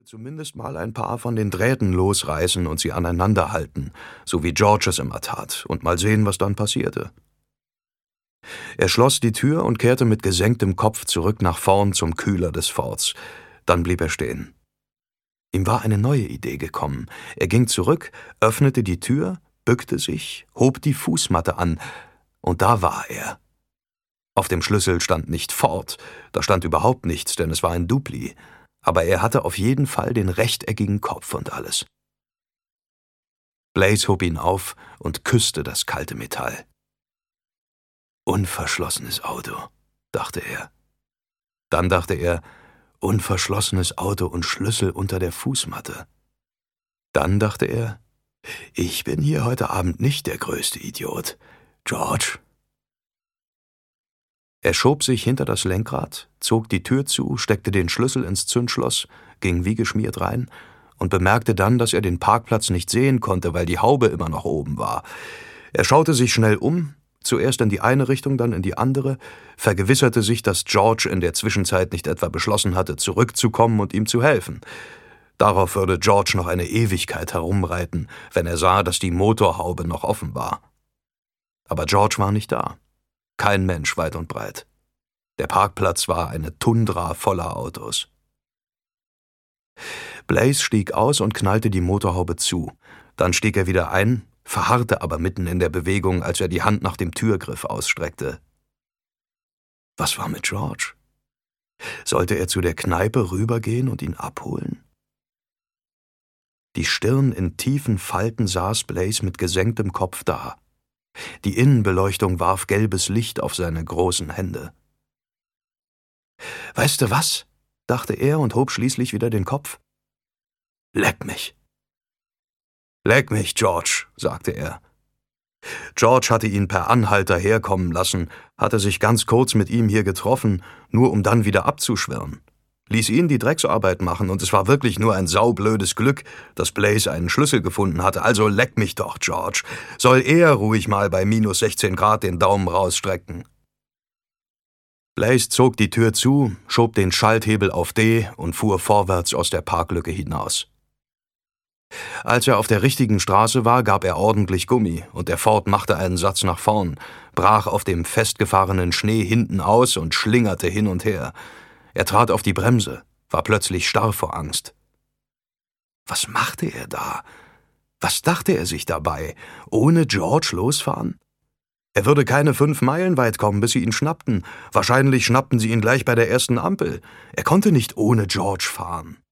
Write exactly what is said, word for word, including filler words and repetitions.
Zumindest mal ein paar von den Drähten losreißen und sie aneinander halten, so wie George es immer tat, und mal sehen, was dann passierte. Er schloss die Tür und kehrte mit gesenktem Kopf zurück nach vorn zum Kühler des Forts. Dann blieb er stehen. Ihm war eine neue Idee gekommen. Er ging zurück, öffnete die Tür, bückte sich, hob die Fußmatte an, und da war er. Auf dem Schlüssel stand nicht Fort, da stand überhaupt nichts, denn es war ein Dupli. Aber er hatte auf jeden Fall den rechteckigen Kopf und alles. Blaze hob ihn auf und küsste das kalte Metall. Unverschlossenes Auto, dachte er. Dann dachte er, unverschlossenes Auto und Schlüssel unter der Fußmatte. Dann dachte er, ich bin hier heute Abend nicht der größte Idiot. George. Er schob sich hinter das Lenkrad, zog die Tür zu, steckte den Schlüssel ins Zündschloss, ging wie geschmiert rein und bemerkte dann, dass er den Parkplatz nicht sehen konnte, weil die Haube immer noch oben war. Er schaute sich schnell um, zuerst in die eine Richtung, dann in die andere, vergewisserte sich, dass George in der Zwischenzeit nicht etwa beschlossen hatte, zurückzukommen und ihm zu helfen. Darauf würde George noch eine Ewigkeit herumreiten, wenn er sah, dass die Motorhaube noch offen war. Aber George war nicht da. Kein Mensch weit und breit. Der Parkplatz war eine Tundra voller Autos. Blaze stieg aus und knallte die Motorhaube zu. Dann stieg er wieder ein, verharrte aber mitten in der Bewegung, als er die Hand nach dem Türgriff ausstreckte. Was war mit George? Sollte er zu der Kneipe rübergehen und ihn abholen? Die Stirn in tiefen Falten saß Blaze mit gesenktem Kopf da. Die Innenbeleuchtung warf gelbes Licht auf seine großen Hände. »Weißt du was?«, dachte er und hob schließlich wieder den Kopf. »Leck mich!« »Leck mich, George«, sagte er. George hatte ihn per Anhalter herkommen lassen, hatte sich ganz kurz mit ihm hier getroffen, nur um dann wieder abzuschwirren. Ließ ihn die Drecksarbeit machen, und es war wirklich nur ein saublödes Glück, dass Blaze einen Schlüssel gefunden hatte. Also leck mich doch, George. Soll er ruhig mal bei minus sechzehn Grad den Daumen rausstrecken. Blaze zog die Tür zu, schob den Schalthebel auf D und fuhr vorwärts aus der Parklücke hinaus. Als er auf der richtigen Straße war, gab er ordentlich Gummi, und der Ford machte einen Satz nach vorn, brach auf dem festgefahrenen Schnee hinten aus und schlingerte hin und her. Er trat auf die Bremse, war plötzlich starr vor Angst. Was machte er da? Was dachte er sich dabei? Ohne George losfahren? Er würde keine fünf Meilen weit kommen, bis sie ihn schnappten. Wahrscheinlich schnappten sie ihn gleich bei der ersten Ampel. Er konnte nicht ohne George fahren.